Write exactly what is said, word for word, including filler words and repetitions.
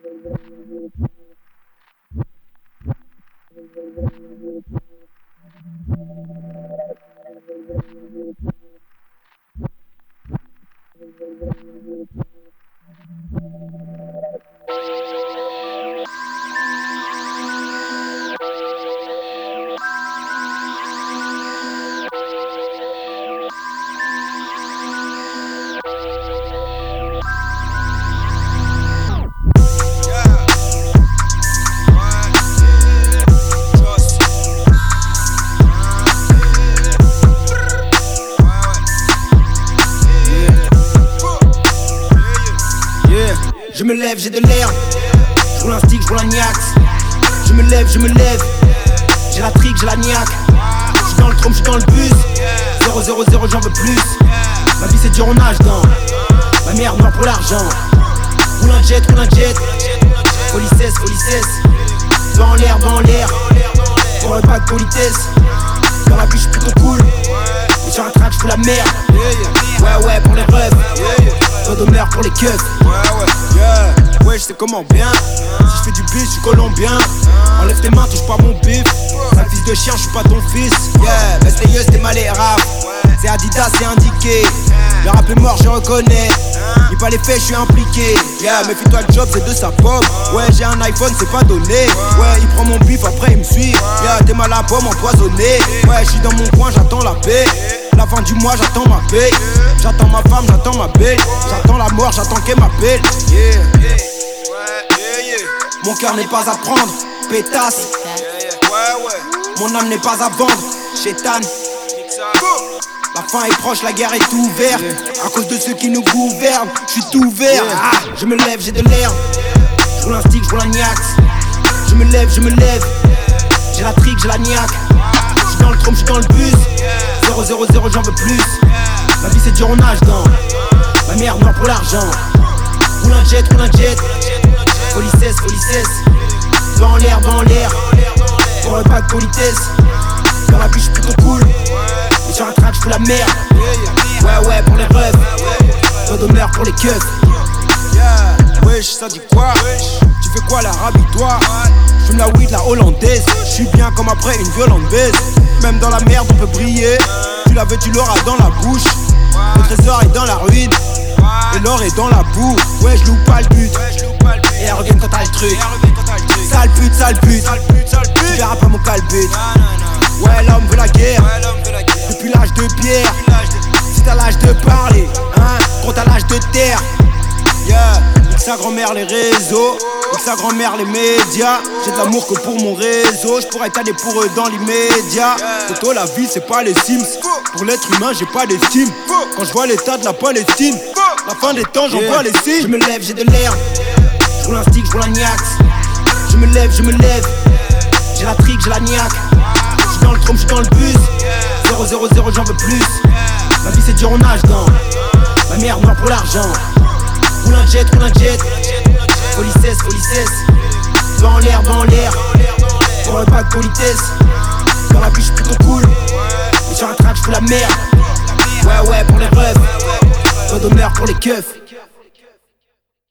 Je me lève, j'ai de l'air. Je roule un stick, je roule un niax. Je me lève, je me lève. J'ai la trique, j'ai la niaque. Je suis dans le trom, je suis dans le bus. Zéro, zéro, zéro, j'en veux plus. Ma vie c'est dur, on nage dans ma merde noire pour l'argent. Roule un jet, roule un jet. Politesse, politesse. Va en l'air, va en l'air. Pour pas de politesse. Dans la vie je suis plutôt cool. Mais sur un track je fous la merde. Ouais ouais pour les refs. Pas d'honneur pour les keufs. Ouais ouais, yeah. Ouais je sais comment bien. Si je fais du bis, je suis colombien. Enlève tes mains, touche pas mon bif. Sale fils de chien, je suis pas ton fils. Yeah, Besteilleuse, t'es mal et rap. C'est Adidas, c'est indiqué. Le rap est mort, je reconnais. Dis pas les faits, je suis impliqué. Yeah, méfie-toi, le job, c'est de sa pomme. Ouais, j'ai un iPhone, c'est pas donné. Ouais, il prend mon bif, après il me suit. Yeah, t'es mal à la pomme, empoisonné. Ouais, je suis dans mon coin, j'attends la paix. La fin du mois, j'attends ma paye. J'attends ma femme, j'attends ma paye. J'attends la mort, j'attends qu'elle m'appelle. Yeah. Mon cœur n'est pas à prendre, pétasse. Mon âme n'est pas à vendre, chétane. La fin est proche, la guerre est ouverte. À cause de ceux qui nous gouvernent, je suis tout vert. Ah, je me lève, j'ai de l'air. Je roule un stick, je roule un niax. Je me lève, je me lève. J'ai la trique, j'ai la niaque. Je suis dans le trom, je suis dans le bus. Zéro, zéro, zéro, j'en veux plus. Ma vie c'est dur, on nage dans ma merde noire pour l'argent. Roule un jet, roule un jet. Politesse, politesse. Va en l'air, va en l'air. Pour pas de politesse. Dans la vie je suis plutôt cool. Mais sur un track je fous la merde. Ouais ouais pour les refs. Pas d'honneur pour les keufs. Yeah, wesh ça dit quoi? Tu fais quoi là, rabis-toi? J'fume la weed, la hollandaise. J'suis bien comme après une violente baise. Même dans la merde on peut briller. Tu la veux, tu l'auras dans la bouche. Le trésor est dans la ruine. Et l'or est dans la boue. Ouais je loupe pas le but. Et elle revient quand t'as le truc. Sale pute, sale pute. Tu verras pas mon calbut. Ouais l'homme veut la guerre. Depuis l'âge de pierre. Si t'as l'âge de parler, hein, gros t'as l'âge de terre. Yeah, nique sa grand-mère les réseaux. Nique sa grand-mère les médias. J'ai de l'amour que pour mon réseau. J'pourrais t'aller pour eux dans l'immédiat. Toto la vie c'est pas les Sims. Pour l'être humain j'ai pas d'estime. Quand je vois l'état de la Palestine, la fin des temps j'en yeah. vois les signes. Je me lève, j'ai de l'air. Je roule un stick, je roule un niax. Je me lève, je me lève. J'ai la trique, j'ai la niaque. Je suis dans le trom, je suis dans le bus. Zéro, zéro, zéro, j'en veux plus. Ma vie c'est dur, on nage dans ma merde noire pour l'argent. Roule un jet, roule un jet. Politesse, politesse. Va en l'air, va en l'air. Pour pas de politesse. Dans la vie je suis plutôt cool. Mais sur un track je fous la merde. Ouais ouais pour les refs. Pas d'honneur pour les keufs.